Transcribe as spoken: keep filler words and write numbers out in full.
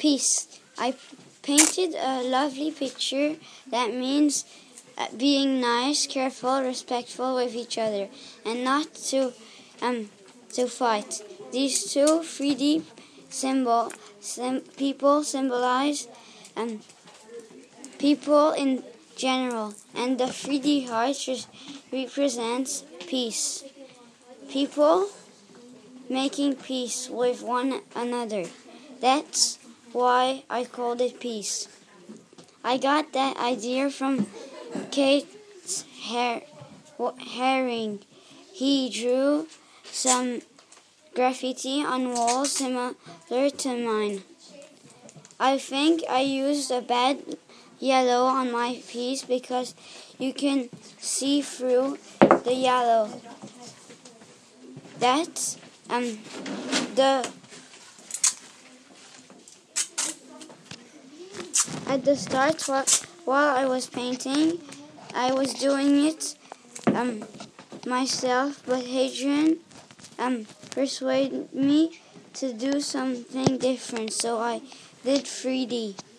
peace. I painted a lovely picture that means uh, being nice, careful, respectful with each other, and not to um to fight. These two three D symbol sim, people symbolize um people in general, and the three D heart represents peace. People making peace with one another. That's why I called it peace. I got that idea from Keith Haring. He drew some graffiti on walls similar to mine. I think I used a bad yellow on my piece because you can see through the yellow. That's um the at the start while, while I was painting, I was doing it um myself, but Hadrian um persuaded me to do something different, so I did three D.